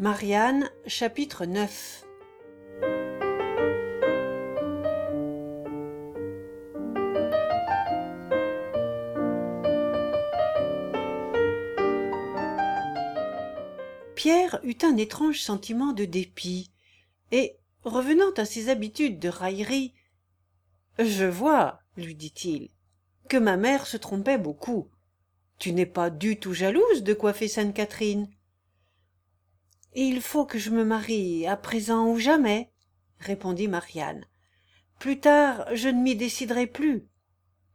Marianne, chapitre 9. Pierre eut un étrange sentiment de dépit, et, revenant à ses habitudes de raillerie, « Je vois, lui dit-il, que ma mère se trompait beaucoup. Tu n'es pas du tout jalouse de coiffer Sainte-Catherine. » « Il faut que je me marie, à présent ou jamais, » répondit Marianne. « Plus tard, je ne m'y déciderai plus. »« Pourquoi ?»«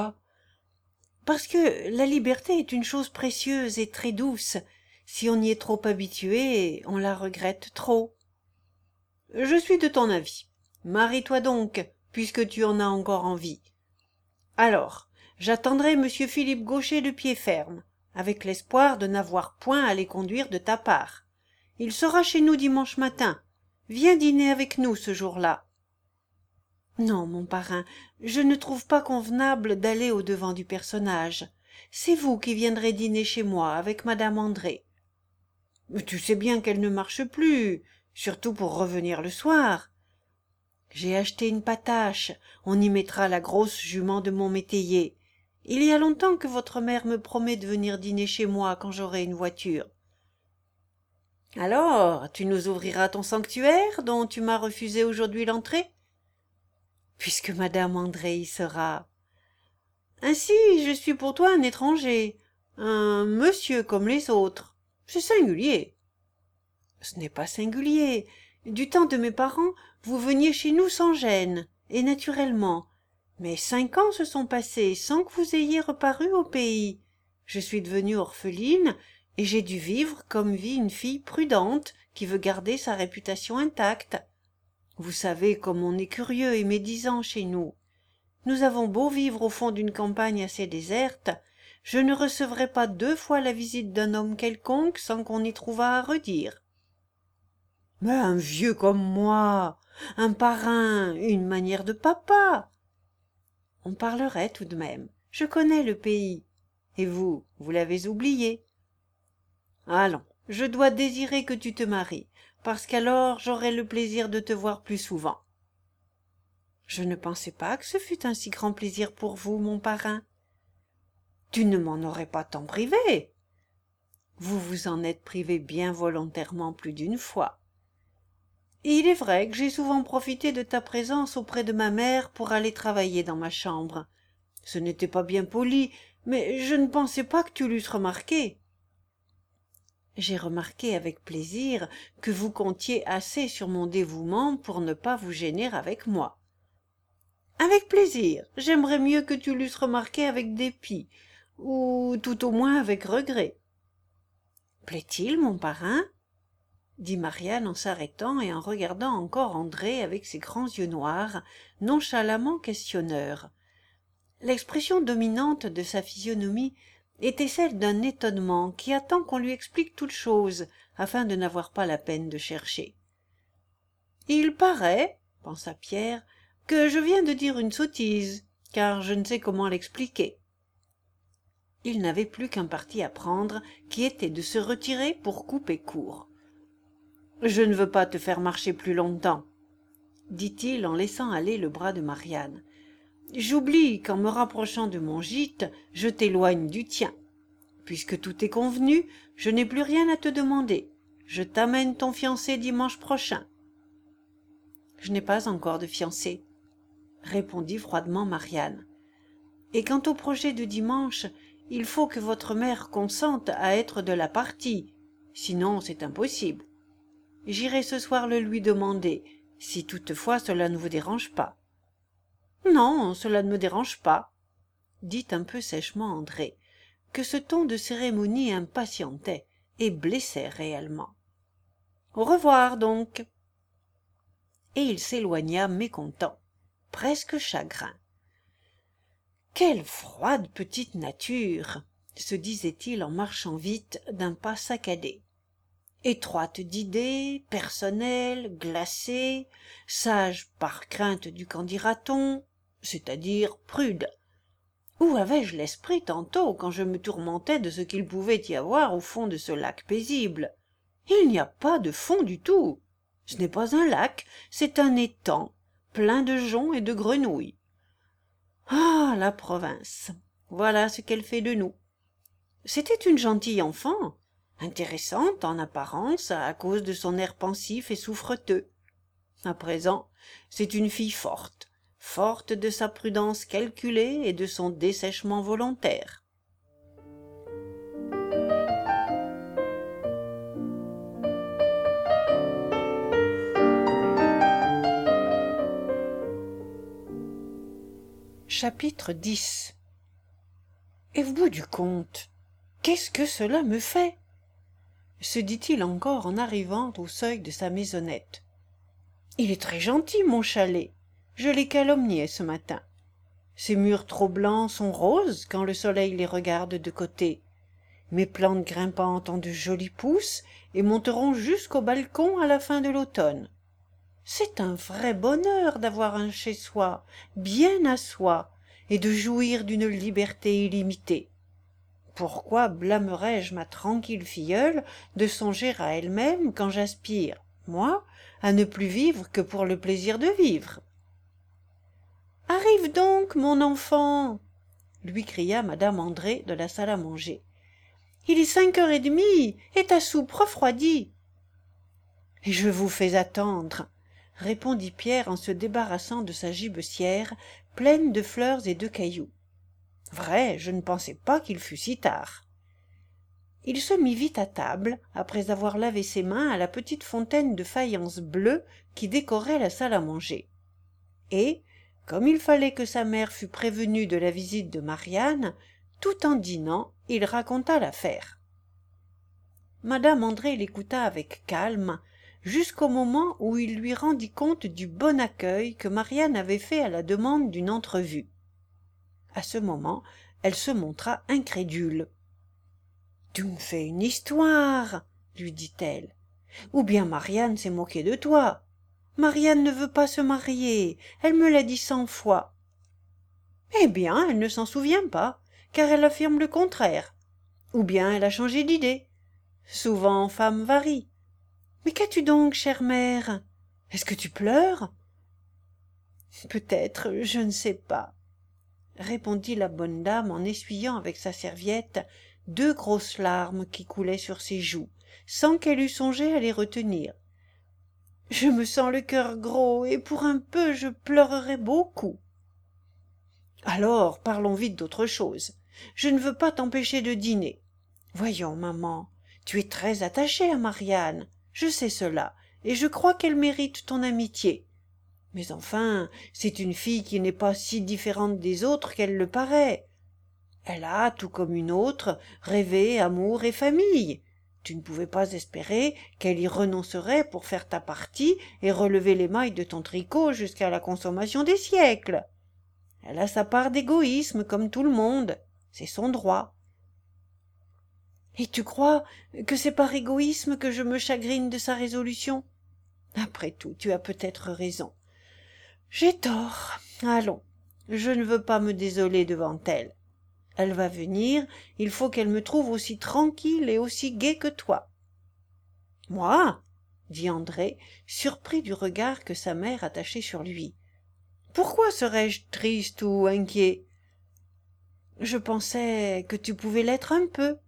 Parce que la liberté est une chose précieuse et très douce. Si on y est trop habitué, on la regrette trop. »« Je suis de ton avis. Marie-toi donc, puisque tu en as encore envie. Alors, j'attendrai monsieur Philippe Gaucher de pied ferme, avec l'espoir de n'avoir point à les conduire de ta part. Il sera chez nous dimanche matin. Viens dîner avec nous ce jour-là. »« Non, mon parrain, je ne trouve pas convenable d'aller au-devant du personnage. C'est vous qui viendrez dîner chez moi avec madame André. »« Mais tu sais bien qu'elle ne marche plus, surtout pour revenir le soir. »« J'ai acheté une patache, on y mettra la grosse jument de mon métayer. Il y a longtemps que votre mère me promet de venir dîner chez moi quand j'aurai une voiture. » « Alors, tu nous ouvriras ton sanctuaire dont tu m'as refusé aujourd'hui l'entrée ? » ?»« Puisque madame André y sera. »« Ainsi, je suis pour toi un étranger, un monsieur comme les autres. C'est singulier. »« Ce n'est pas singulier. Du temps de mes parents, vous veniez chez nous sans gêne, et naturellement. Mais 5 ans se sont passés sans que vous ayez reparu au pays. Je suis devenue orpheline, et j'ai dû vivre comme vit une fille prudente qui veut garder sa réputation intacte. Vous savez comme on est curieux et médisant chez nous. Nous avons beau vivre au fond d'une campagne assez déserte, je ne recevrai pas 2 fois la visite d'un homme quelconque sans qu'on y trouvât à redire. Mais un vieux comme moi, un parrain, une manière de papa. On parlerait tout de même. Je connais le pays. Et vous l'avez oublié. Allons, je dois désirer que tu te maries, parce qu'alors j'aurai le plaisir de te voir plus souvent. Je ne pensais pas que ce fût un si grand plaisir pour vous, mon parrain. Tu ne m'en aurais pas tant privé. Vous vous en êtes privé bien volontairement plus d'une fois. Et il est vrai que j'ai souvent profité de ta présence auprès de ma mère pour aller travailler dans ma chambre. Ce n'était pas bien poli, mais je ne pensais pas que tu l'eusses remarqué. J'ai remarqué avec plaisir que vous comptiez assez sur mon dévouement pour ne pas vous gêner avec moi. Avec plaisir, j'aimerais mieux que tu l'eusses remarqué avec dépit, ou tout au moins avec regret. Plaît-il, mon parrain ? Dit Marianne en s'arrêtant et en regardant encore André avec ses grands yeux noirs, nonchalamment questionneurs. L'expression dominante de sa physionomie était celle d'un étonnement qui attend qu'on lui explique toute chose afin de n'avoir pas la peine de chercher. « Il paraît, pensa Pierre, que je viens de dire une sottise, car je ne sais comment l'expliquer. » Il n'avait plus qu'un parti à prendre, qui était de se retirer pour couper court. « Je ne veux pas te faire marcher plus longtemps, » dit-il en laissant aller le bras de Marianne. « J'oublie qu'en me rapprochant de mon gîte, je t'éloigne du tien. Puisque tout est convenu, je n'ai plus rien à te demander. Je t'amène ton fiancé dimanche prochain. »« Je n'ai pas encore de fiancé, » répondit froidement Marianne. « Et quant au projet de dimanche, il faut que votre mère consente à être de la partie, sinon c'est impossible. J'irai ce soir le lui demander, si toutefois cela ne vous dérange pas. »« Non, cela ne me dérange pas, » dit un peu sèchement André, que ce ton de cérémonie impatientait et blessait réellement. « Au revoir donc. » Et il s'éloigna mécontent, presque chagrin. « Quelle froide petite nature !» se disait-il en marchant vite d'un pas saccadé. Étroite d'idées, personnelle, glacée, sage par crainte du qu'en dira-t-on, c'est-à-dire prude. Où avais-je l'esprit tantôt quand je me tourmentais de ce qu'il pouvait y avoir au fond de ce lac paisible? Il n'y a pas de fond du tout. Ce n'est pas un lac, c'est un étang, plein de joncs et de grenouilles. Ah, la province! Voilà ce qu'elle fait de nous. C'était une gentille enfant, intéressante en apparence à cause de son air pensif et souffreteux. À présent, c'est une fille forte, forte de sa prudence calculée et de son dessèchement volontaire. Chapitre 10. Et au bout du compte, qu'est-ce que cela me fait? Se dit-il encore en arrivant au seuil de sa maisonnette. Il est très gentil, mon chalet. Je l'ai calomnié ce matin. Ses murs trop blancs sont roses quand le soleil les regarde de côté. Mes plantes grimpantes ont de jolis pousses et monteront jusqu'au balcon à la fin de l'automne. C'est un vrai bonheur d'avoir un chez-soi, bien à soi, et de jouir d'une liberté illimitée. Pourquoi blâmerais-je ma tranquille filleule de songer à elle-même quand j'aspire, moi, à ne plus vivre que pour le plaisir de vivre? Arrive donc, mon enfant, lui cria madame André de la salle à manger. Il est 5h30 et ta soupe refroidit. Et je vous fais attendre, répondit Pierre en se débarrassant de sa gibecière pleine de fleurs et de cailloux. Vrai, je ne pensais pas qu'il fût si tard. Il se mit vite à table, après avoir lavé ses mains à la petite fontaine de faïence bleue qui décorait la salle à manger. Et, comme il fallait que sa mère fût prévenue de la visite de Marianne, tout en dînant, il raconta l'affaire. Madame André l'écouta avec calme, jusqu'au moment où il lui rendit compte du bon accueil que Marianne avait fait à la demande d'une entrevue. À ce moment, elle se montra incrédule. « Tu me fais une histoire, lui dit-elle. Ou bien Marianne s'est moquée de toi. Marianne ne veut pas se marier, elle me l'a dit 100 fois. Eh bien, elle ne s'en souvient pas, car elle affirme le contraire. Ou bien elle a changé d'idée. Souvent, femme varie. Mais qu'as-tu donc, chère mère? Est-ce que tu pleures? Peut-être, je ne sais pas, répondit la bonne dame en essuyant avec sa serviette 2 grosses larmes qui coulaient sur ses joues, sans qu'elle eût songé à les retenir. Je me sens le cœur gros, et pour un peu je pleurerai beaucoup. Alors, parlons vite d'autre chose. Je ne veux pas t'empêcher de dîner. Voyons, maman, tu es très attachée à Marianne, je sais cela, et je crois qu'elle mérite ton amitié. Mais enfin, c'est une fille qui n'est pas si différente des autres qu'elle le paraît. Elle a, tout comme une autre, rêvé amour et famille. Tu ne pouvais pas espérer qu'elle y renoncerait pour faire ta partie et relever les mailles de ton tricot jusqu'à la consommation des siècles. Elle a sa part d'égoïsme comme tout le monde, c'est son droit. Et tu crois que c'est par égoïsme que je me chagrine de sa résolution? Après tout, tu as peut-être raison. J'ai tort. Allons, je ne veux pas me désoler devant elle. Elle va venir, il faut qu'elle me trouve aussi tranquille et aussi gaie que toi. Moi, dit André, surpris du regard que sa mère attachait sur lui. Pourquoi serais-je triste ou inquiet? Je pensais que tu pouvais l'être un peu.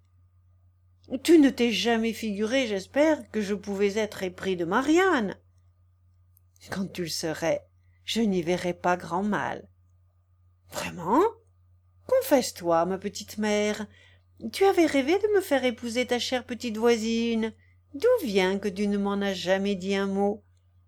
Tu ne t'es jamais figuré, j'espère, que je pouvais être épris de Marianne. Quand tu le serais, je n'y verrais pas grand mal. Vraiment? Confesse-toi, ma petite mère, tu avais rêvé de me faire épouser ta chère petite voisine. D'où vient que tu ne m'en as jamais dit un mot?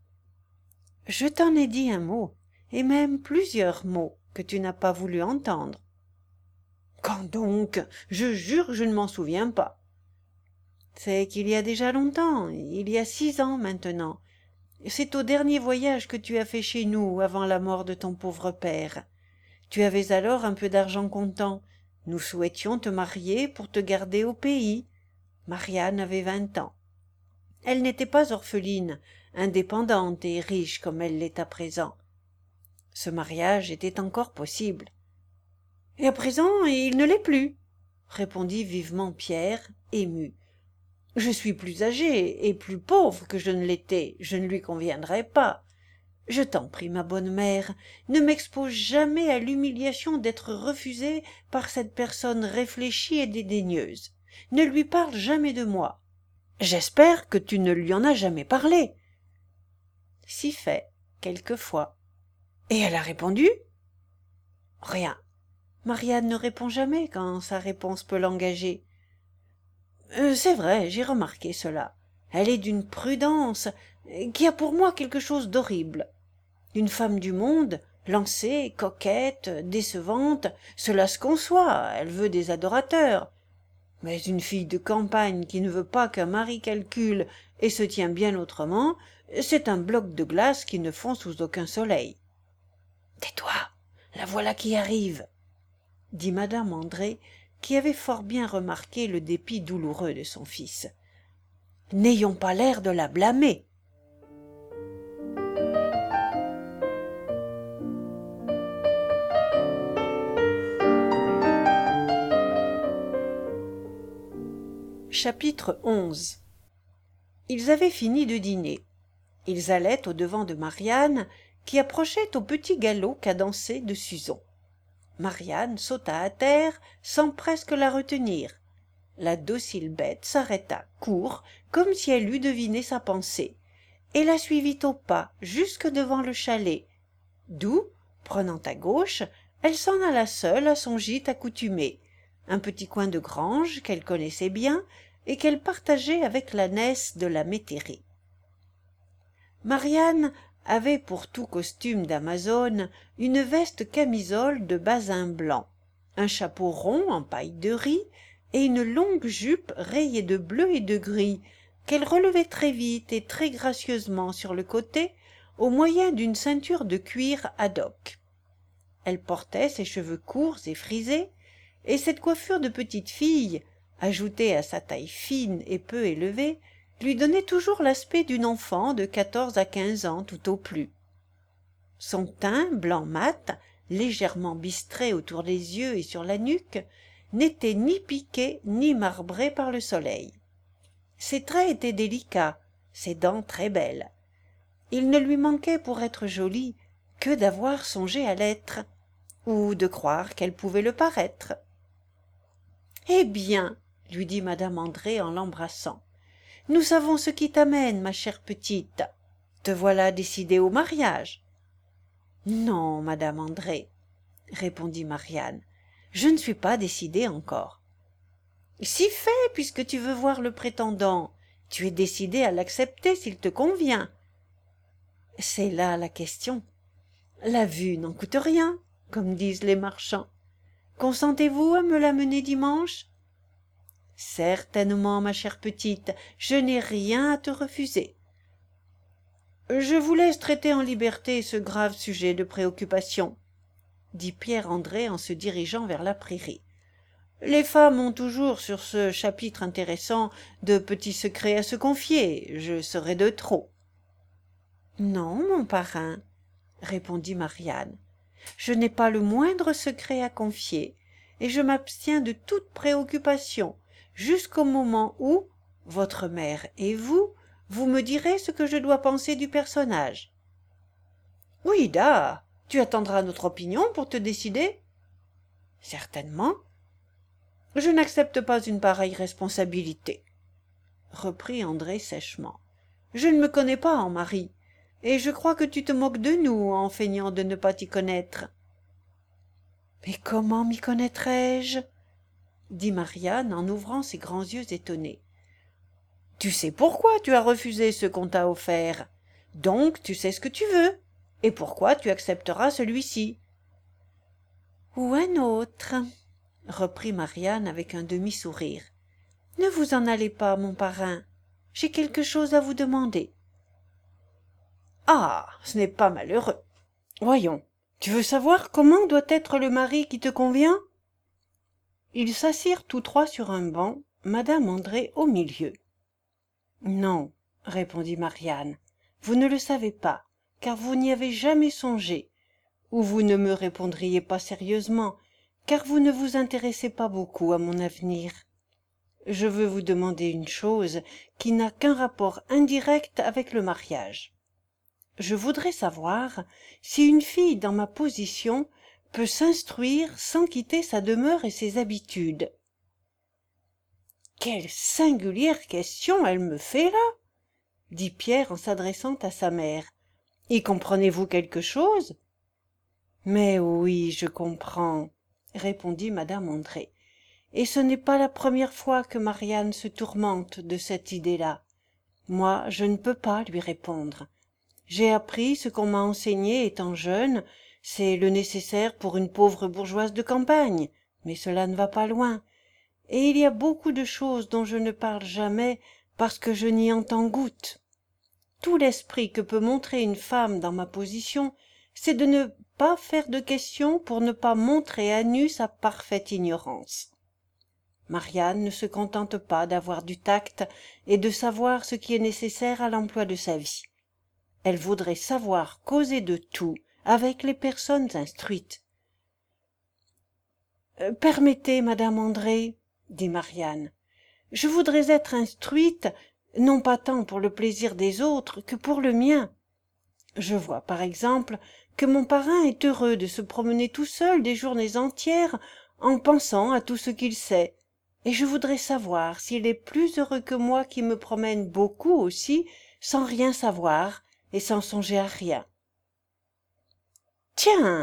Je t'en ai dit un mot, et même plusieurs mots que tu n'as pas voulu entendre. Quand donc? Je jure, je ne m'en souviens pas. C'est qu'il y a déjà longtemps, il y a 6 ans maintenant. C'est au dernier voyage que tu as fait chez nous avant la mort de ton pauvre père. Tu avais alors un peu d'argent comptant. Nous souhaitions te marier pour te garder au pays. Marianne avait 20 ans. Elle n'était pas orpheline, indépendante et riche comme elle l'est à présent. Ce mariage était encore possible. Et à présent, il ne l'est plus, répondit vivement Pierre, ému. Je suis plus âgée et plus pauvre que je ne l'étais, je ne lui conviendrai pas. Je t'en prie, ma bonne mère, ne m'expose jamais à l'humiliation d'être refusée par cette personne réfléchie et dédaigneuse. Ne lui parle jamais de moi. J'espère que tu ne lui en as jamais parlé. Si fait, quelquefois. Et elle a répondu? Rien. Marianne ne répond jamais quand sa réponse peut l'engager. C'est vrai, j'ai remarqué cela. Elle est d'une prudence qui a pour moi quelque chose d'horrible. Une femme du monde, lancée, coquette, décevante, cela se conçoit, elle veut des adorateurs. Mais une fille de campagne qui ne veut pas qu'un mari calcule et se tient bien autrement, c'est un bloc de glace qui ne fond sous aucun soleil. « Tais-toi, la voilà qui arrive !» dit madame André, qui avait fort bien remarqué le dépit douloureux de son fils. « N'ayons pas l'air de la blâmer. » Chapitre 11. Ils avaient fini de dîner. Ils allaient au-devant de Marianne, qui approchait au petit galop cadencé de Suzon. Marianne sauta à terre sans presque la retenir. La docile bête s'arrêta court, comme si elle eût deviné sa pensée, et la suivit au pas jusque devant le chalet, d'où, prenant à gauche, elle s'en alla seule à son gîte accoutumé, un petit coin de grange qu'elle connaissait bien et qu'elle partageait avec l'ânesse de la métairie. Marianne avait pour tout costume d'amazone une veste camisole de basin blanc, un chapeau rond en paille de riz et une longue jupe rayée de bleu et de gris qu'elle relevait très vite et très gracieusement sur le côté au moyen d'une ceinture de cuir ad hoc. Elle portait ses cheveux courts et frisés, et cette coiffure de petite fille, ajoutée à sa taille fine et peu élevée, lui donnait toujours l'aspect d'une enfant de 14 à 15 ans tout au plus. Son teint blanc mat, légèrement bistré autour des yeux et sur la nuque, n'était ni piqué ni marbré par le soleil. Ses traits étaient délicats, ses dents très belles. Il ne lui manquait pour être jolie que d'avoir songé à l'être, ou de croire qu'elle pouvait le paraître. « Eh bien, lui dit madame André en l'embrassant, nous savons ce qui t'amène, ma chère petite. Te voilà décidée au mariage. »« Non, madame André, répondit Marianne, je ne suis pas décidée encore. »« Si fait, puisque tu veux voir le prétendant, tu es décidée à l'accepter s'il te convient. »« C'est là la question. La vue n'en coûte rien, comme disent les marchands. Consentez-vous à me l'amener dimanche ? » ?»« Certainement, ma chère petite, je n'ai rien à te refuser. »« Je vous laisse traiter en liberté ce grave sujet de préoccupation, » dit Pierre André en se dirigeant vers la prairie. « Les femmes ont toujours sur ce chapitre intéressant de petits secrets à se confier, je serais de trop. »« Non, mon parrain, » répondit Marianne, « je n'ai pas le moindre secret à confier, et je m'abstiens de toute préoccupation, jusqu'au moment où, votre mère et vous, vous me direz ce que je dois penser du personnage. »« Oui, da, tu attendras notre opinion pour te décider. »« Certainement. »« Je n'accepte pas une pareille responsabilité, » reprit André sèchement. « Je ne me connais pas en mari, et je crois que tu te moques de nous en feignant de ne pas t'y connaître. »« Mais comment m'y connaîtrais-je » dit Marianne en ouvrant ses grands yeux étonnés. « Tu sais pourquoi tu as refusé ce qu'on t'a offert, donc tu sais ce que tu veux, et pourquoi tu accepteras celui-ci. »« Ou un autre, » reprit Marianne avec un demi-sourire. « Ne vous en allez pas, mon parrain, j'ai quelque chose à vous demander. »« Ah, ce n'est pas malheureux. Voyons, tu veux savoir comment doit être le mari qui te convient ?» Ils s'assirent tous trois sur un banc, madame André au milieu. « Non, » répondit Marianne, « vous ne le savez pas, car vous n'y avez jamais songé, ou vous ne me répondriez pas sérieusement, car vous ne vous intéressez pas beaucoup à mon avenir. je veux vous demander une chose qui n'a qu'un rapport indirect avec le mariage. Je voudrais savoir si une fille dans ma position peut s'instruire sans quitter sa demeure et ses habitudes. Quelle singulière question elle me fait là, dit Pierre en s'adressant à sa mère. Y comprenez-vous quelque chose? Mais oui, je comprends, répondit madame André. Et ce n'est pas la première fois que Marianne se tourmente de cette idée-là. Moi, je ne peux pas lui répondre. J'ai appris ce qu'on m'a enseigné étant jeune, c'est le nécessaire pour une pauvre bourgeoise de campagne, mais cela ne va pas loin. Et il y a beaucoup de choses dont je ne parle jamais parce que je n'y entends goutte. Tout l'esprit que peut montrer une femme dans ma position, c'est de ne pas faire de questions pour ne pas montrer à nu sa parfaite ignorance. Marianne ne se contente pas d'avoir du tact et de savoir ce qui est nécessaire à l'emploi de sa vie. Elle voudrait savoir causer de tout avec les personnes instruites. « Permettez, madame André, dit Marianne, je voudrais être instruite, non pas tant pour le plaisir des autres que pour le mien. Je vois, par exemple, que mon parrain est heureux de se promener tout seul des journées entières en pensant à tout ce qu'il sait, et je voudrais savoir s'il est plus heureux que moi qui me promène beaucoup aussi, sans rien savoir et sans songer à rien. »« Tiens !»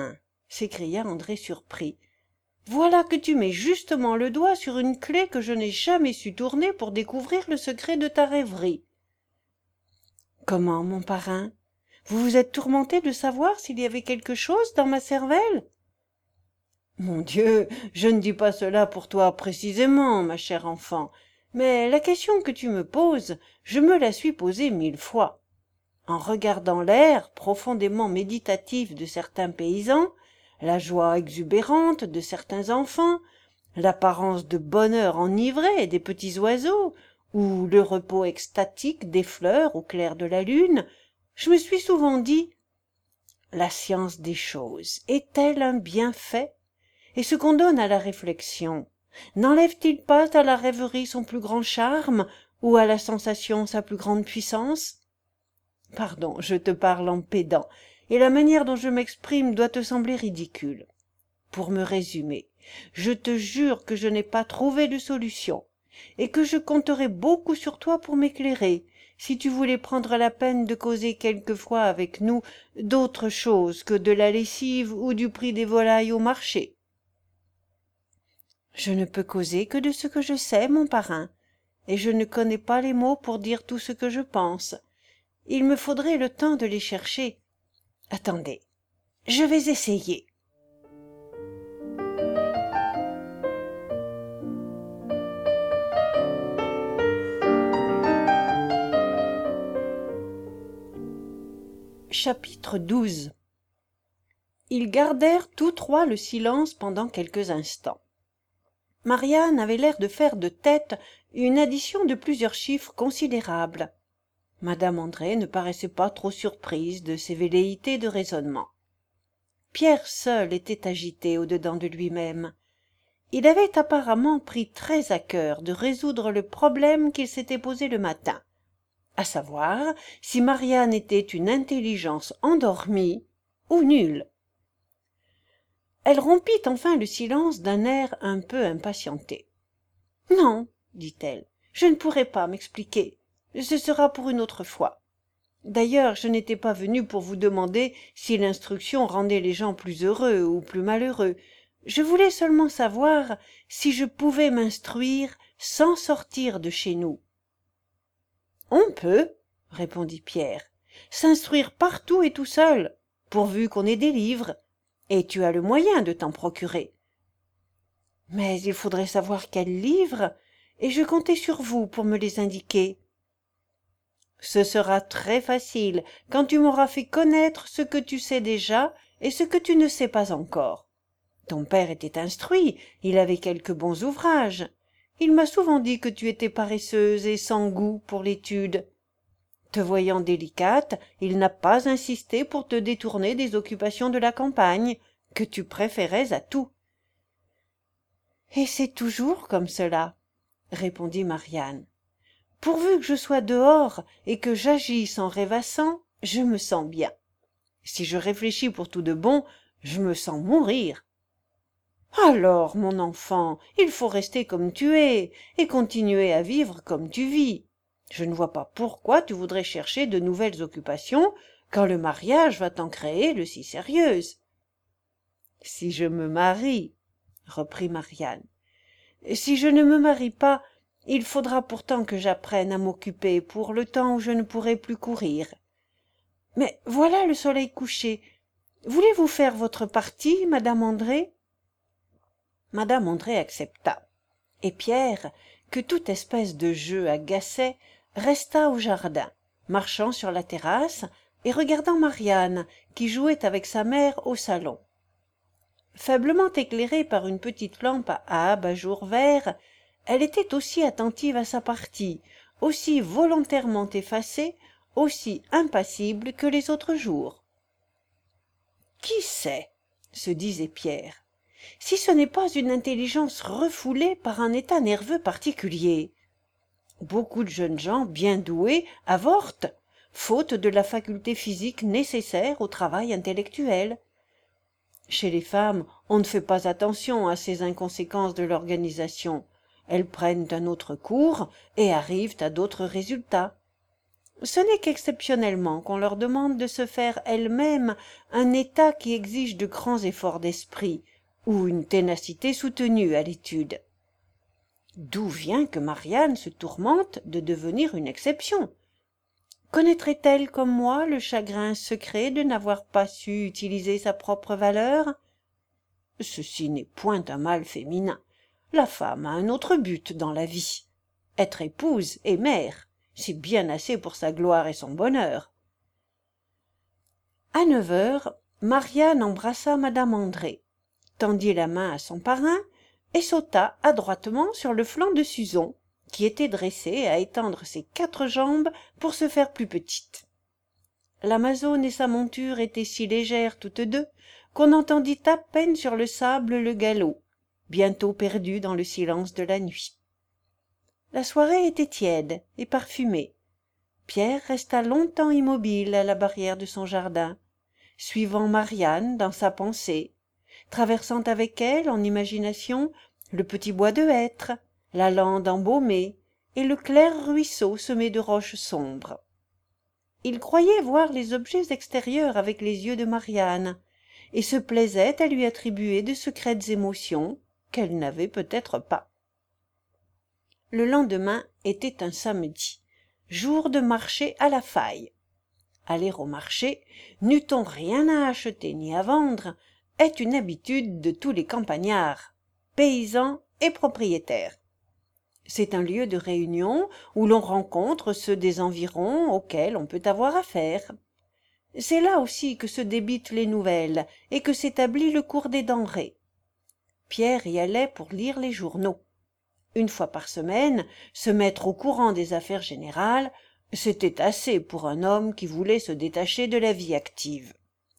s'écria André surpris. « Voilà que tu mets justement le doigt sur une clé que je n'ai jamais su tourner pour découvrir le secret de ta rêverie. »« Comment, mon parrain? Vous vous êtes tourmenté de savoir s'il y avait quelque chose dans ma cervelle? » ?»« Mon Dieu, je ne dis pas cela pour toi précisément, ma chère enfant, mais la question que tu me poses, je me la suis posée 1000 fois. En regardant l'air profondément méditatif de certains paysans, la joie exubérante de certains enfants, l'apparence de bonheur enivré des petits oiseaux, ou le repos extatique des fleurs au clair de la lune, je me suis souvent dit, la science des choses est-elle un bienfait? Et ce qu'on donne à la réflexion, n'enlève-t-il pas à la rêverie son plus grand charme, ou à la sensation sa plus grande puissance? Pardon, je te parle en pédant, et la manière dont je m'exprime doit te sembler ridicule. Pour me résumer, je te jure que je n'ai pas trouvé de solution, et que je compterais beaucoup sur toi pour m'éclairer, si tu voulais prendre la peine de causer quelquefois avec nous d'autre chose que de la lessive ou du prix des volailles au marché. Je ne peux causer que de ce que je sais, mon parrain, et je ne connais pas les mots pour dire tout ce que je pense. Il me faudrait le temps de les chercher. Attendez, je vais essayer. Chapitre 12. Ils gardèrent tous trois le silence pendant quelques instants. Marianne avait l'air de faire de tête une addition de plusieurs chiffres considérables. Madame André ne paraissait pas trop surprise de ces velléités de raisonnement. Pierre seul était agité au-dedans de lui-même. Il avait apparemment pris très à cœur de résoudre le problème qu'il s'était posé le matin, à savoir si Marianne était une intelligence endormie ou nulle. Elle rompit enfin le silence d'un air un peu impatienté. « Non, dit-elle, je ne pourrai pas m'expliquer. Ce sera pour une autre fois. D'ailleurs, je n'étais pas venue pour vous demander si l'instruction rendait les gens plus heureux ou plus malheureux. Je voulais seulement savoir si je pouvais m'instruire sans sortir de chez nous. »« On peut, répondit Pierre, s'instruire partout et tout seul, pourvu qu'on ait des livres, et tu as le moyen de t'en procurer. Mais il faudrait savoir quels livres, et je comptais sur vous pour me les indiquer. »« Ce sera très facile quand tu m'auras fait connaître ce que tu sais déjà et ce que tu ne sais pas encore. Ton père était instruit, il avait quelques bons ouvrages. Il m'a souvent dit que tu étais paresseuse et sans goût pour l'étude. Te voyant délicate, il n'a pas insisté pour te détourner des occupations de la campagne, que tu préférais à tout. Et c'est toujours comme cela. répondit Marianne. Pourvu que je sois dehors et que j'agisse en rêvassant, je me sens bien. Si je réfléchis pour tout de bon, je me sens mourir. Alors, mon enfant, il faut rester comme tu es et continuer à vivre comme tu vis. Je ne vois pas pourquoi tu voudrais chercher de nouvelles occupations quand le mariage va t'en créer de si sérieuses. Si je me marie, reprit Marianne. Si je ne me marie pas, il faudra pourtant que j'apprenne à m'occuper pour le temps où je ne pourrai plus courir. Mais voilà le soleil couché. Voulez-vous faire votre partie, madame André? Madame André accepta, et Pierre, que toute espèce de jeu agaçait, resta au jardin, marchant sur la terrasse et regardant Marianne, qui jouait avec sa mère au salon. Faiblement éclairée par une petite lampe à abat-jour vert, elle était aussi attentive à sa partie, aussi volontairement effacée, aussi impassible que les autres jours. Qui sait, se disait Pierre, si ce n'est pas une intelligence refoulée par un état nerveux particulier? Beaucoup de jeunes gens bien doués avortent, faute de la faculté physique nécessaire au travail intellectuel. Chez les femmes, on ne fait pas attention à ces inconséquences de l'organisation. Elles prennent un autre cours et arrivent à d'autres résultats. Ce n'est qu'exceptionnellement qu'on leur demande de se faire elles-mêmes un état qui exige de grands efforts d'esprit ou une ténacité soutenue à l'étude. D'où vient que Marianne se tourmente de devenir une exception? Connaîtrait-elle comme moi le chagrin secret de n'avoir pas su utiliser sa propre valeur? Ceci n'est point un mal féminin. La femme a un autre but dans la vie. Être épouse et mère, c'est bien assez pour sa gloire et son bonheur. À 9 heures, Marianne embrassa madame André, tendit la main à son parrain et sauta adroitement sur le flanc de Suzon, qui était dressée à étendre ses 4 jambes pour se faire plus petite. L'Amazone et sa monture étaient si légères toutes deux qu'on entendit à peine sur le sable le galop, bientôt perdu dans le silence de la nuit. La soirée était tiède et parfumée. Pierre resta longtemps immobile à la barrière de son jardin, suivant Marianne dans sa pensée, traversant avec elle en imagination le petit bois de hêtre, la lande embaumée et le clair ruisseau semé de roches sombres. Il croyait voir les objets extérieurs avec les yeux de Marianne et se plaisait à lui attribuer de secrètes émotions qu'elle n'avait peut-être pas. Le lendemain était un samedi, jour de marché à la faille. Aller au marché, n'eût-on rien à acheter ni à vendre, est une habitude de tous les campagnards, paysans et propriétaires. C'est un lieu de réunion où l'on rencontre ceux des environs auxquels on peut avoir affaire. C'est là aussi que se débitent les nouvelles et que s'établit le cours des denrées. Pierre y allait pour lire les journaux. Une fois par semaine, se mettre au courant des affaires générales, c'était assez pour un homme qui voulait se détacher de la vie active.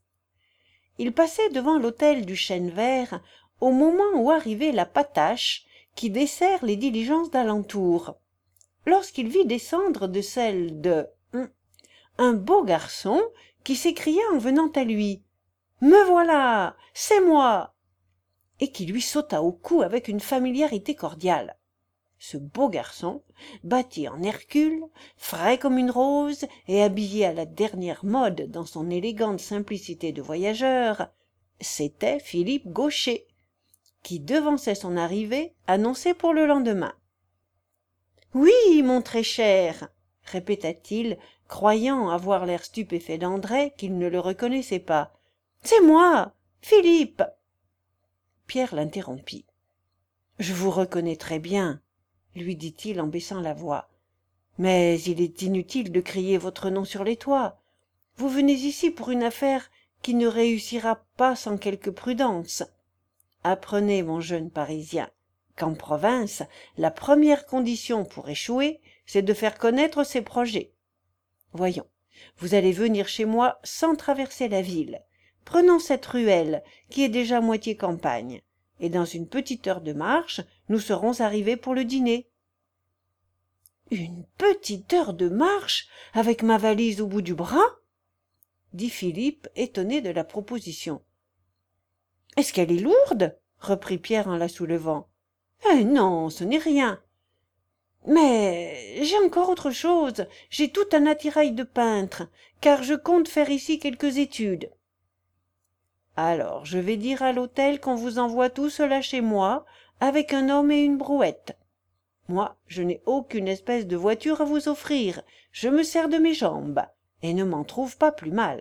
Il passait devant l'hôtel du Chêne Vert au moment où arrivait la patache qui dessert les diligences d'alentour, lorsqu'il vit descendre de celle de un beau garçon qui s'écria en venant à lui « Me voilà, c'est moi !» et qui lui sauta au cou avec une familiarité cordiale. Ce beau garçon, bâti en Hercule, frais comme une rose et habillé à la dernière mode dans son élégante simplicité de voyageur, c'était Philippe Gaucher, qui devançait son arrivée annoncée pour le lendemain. « Oui, mon très cher !» répéta-t-il, croyant avoir l'air stupéfait d'André, qu'il ne le reconnaissait pas. « C'est moi, Philippe !» Pierre l'interrompit. « Je vous reconnais très bien, » lui dit-il en baissant la voix. « Mais il est inutile de crier votre nom sur les toits. Vous venez ici pour une affaire qui ne réussira pas sans quelque prudence. Apprenez, mon jeune Parisien, qu'en province, la première condition pour échouer, c'est de faire connaître ses projets. Voyons, vous allez venir chez moi sans traverser la ville. Prenons cette ruelle, qui est déjà moitié campagne, et dans une petite heure de marche, nous serons arrivés pour le dîner. Une petite heure de marche avec ma valise au bout du bras? Dit Philippe, étonné de la proposition. Est-ce qu'elle est lourde? Reprit Pierre en la soulevant. Non, ce n'est rien. Mais j'ai encore autre chose. J'ai tout un attirail de peintre, car je compte faire ici quelques études. Alors je vais dire à l'hôtel qu'on vous envoie tout cela chez moi, avec un homme et une brouette. Moi, je n'ai aucune espèce de voiture à vous offrir. Je me sers de mes jambes, et ne m'en trouve pas plus mal.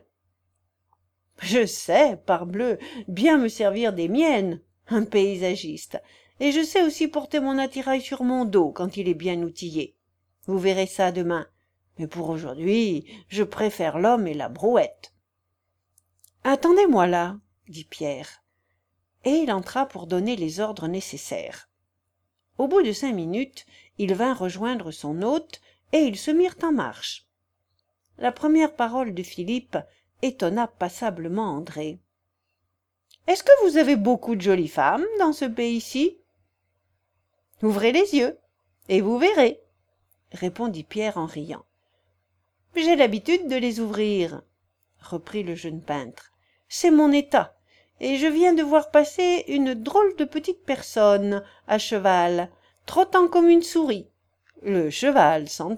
Je sais, parbleu, bien me servir des miennes, un paysagiste, et je sais aussi porter mon attirail sur mon dos quand il est bien outillé. Vous verrez ça demain. Mais pour aujourd'hui, je préfère l'homme et la brouette. Attendez-moi là, dit Pierre, et il entra pour donner les ordres nécessaires. Au bout de 5 minutes, il vint rejoindre son hôte, et ils se mirent en marche. La première parole de Philippe étonna passablement André. « Est-ce que vous avez beaucoup de jolies femmes dans ce pays-ci ?»« Ouvrez les yeux, et vous verrez, » répondit Pierre en riant. « J'ai l'habitude de les ouvrir, » reprit le jeune peintre. « C'est mon état, et je viens de voir passer une drôle de petite personne, à cheval, trottant comme une souris. Le cheval s'entend. »«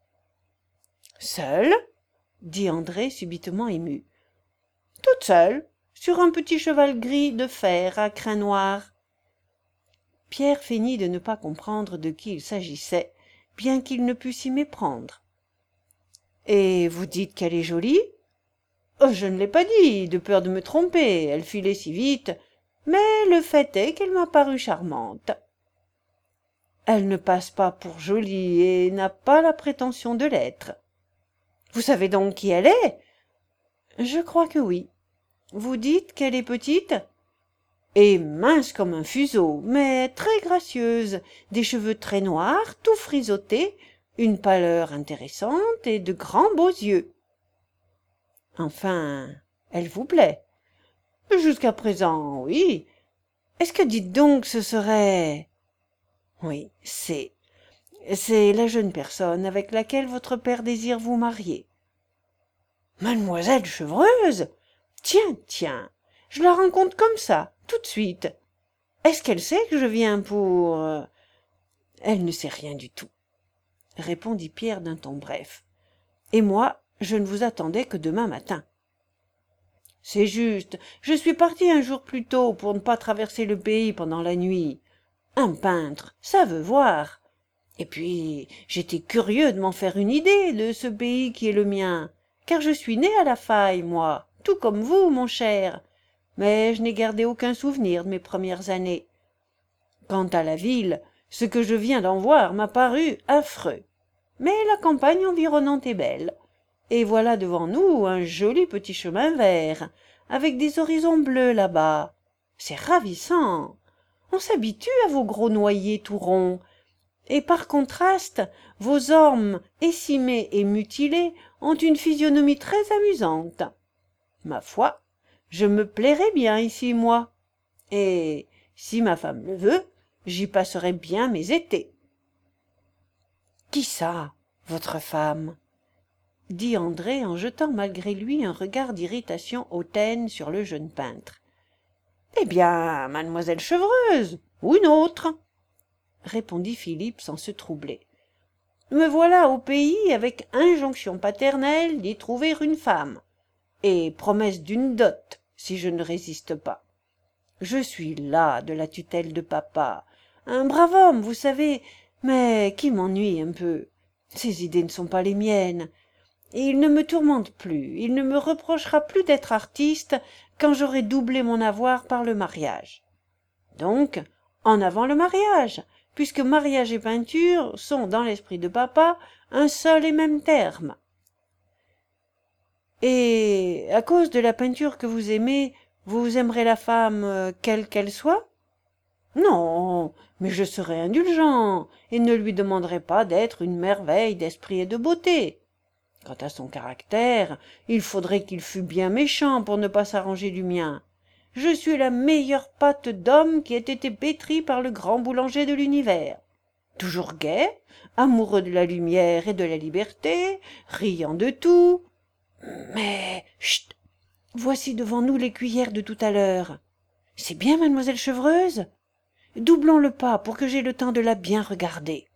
Seule ?» dit André subitement ému. « Toute seule, sur un petit cheval gris de fer à crins noirs. » Pierre feignit de ne pas comprendre de qui il s'agissait, bien qu'il ne pût s'y méprendre. « Et vous dites qu'elle est jolie ? » « Je ne l'ai pas dit, de peur de me tromper, elle filait si vite, mais le fait est qu'elle m'a paru charmante. » « Elle ne passe pas pour jolie et n'a pas la prétention de l'être. » « Vous savez donc qui elle est ? » ?»« Je crois que oui. Vous dites qu'elle est petite ? » ?»« Et mince comme un fuseau, mais très gracieuse, des cheveux très noirs, tout frisottés, une pâleur intéressante et de grands beaux yeux. » « Enfin, elle vous plaît ? » ?»« Jusqu'à présent, oui. Est-ce que dites donc ce serait... » ?»« Oui, c'est la jeune personne avec laquelle votre père désire vous marier. »« Mademoiselle Chevreuse ? Tiens, je la rencontre comme ça, tout de suite. Est-ce qu'elle sait que je viens pour... » ?»« Elle ne sait rien du tout, » répondit Pierre d'un ton bref. « Et moi, je ne vous attendais que demain matin. »« C'est juste, je suis parti un jour plus tôt pour ne pas traverser le pays pendant la nuit. Un peintre, ça veut voir. Et puis, j'étais curieux de m'en faire une idée de ce pays qui est le mien, car je suis né à La Faille, moi, tout comme vous, mon cher, mais je n'ai gardé aucun souvenir de mes premières années. Quant à la ville, ce que je viens d'en voir m'a paru affreux. Mais la campagne environnante est belle, et voilà devant nous un joli petit chemin vert, avec des horizons bleus là-bas. C'est ravissant. On s'habitue à vos gros noyers tout ronds, et par contraste, vos ormes écimés et mutilés ont une physionomie très amusante. Ma foi, je me plairais bien ici, moi, et, si ma femme le veut, j'y passerai bien mes étés. »« Qui ça, votre femme ?» dit André en jetant malgré lui un regard d'irritation hautaine sur le jeune peintre. « Eh bien, mademoiselle Chevreuse, ou une autre, » répondit Philippe sans se troubler. « Me voilà au pays avec injonction paternelle d'y trouver une femme, et promesse d'une dot, si je ne résiste pas. Je suis las de la tutelle de papa, un brave homme, vous savez, mais qui m'ennuie un peu. Ses idées ne sont pas les miennes, et il ne me tourmente plus, il ne me reprochera plus d'être artiste quand j'aurai doublé mon avoir par le mariage. Donc, en avant le mariage, puisque mariage et peinture sont, dans l'esprit de papa, un seul et même terme. Et, à cause de la peinture que vous aimez, vous aimerez la femme, quelle qu'elle soit ? Non, mais je serai indulgent, et ne lui demanderai pas d'être une merveille d'esprit et de beauté. Quant à son caractère, il faudrait qu'il fût bien méchant pour ne pas s'arranger du mien. Je suis la meilleure pâte d'homme qui ait été pétrie par le grand boulanger de l'univers. toujours gai, amoureux de la lumière et de la liberté, riant de tout. Mais, chut, voici devant nous les cuillères de tout à l'heure. C'est bien mademoiselle Chevreuse? Doublons le pas pour que j'aie le temps de la bien regarder.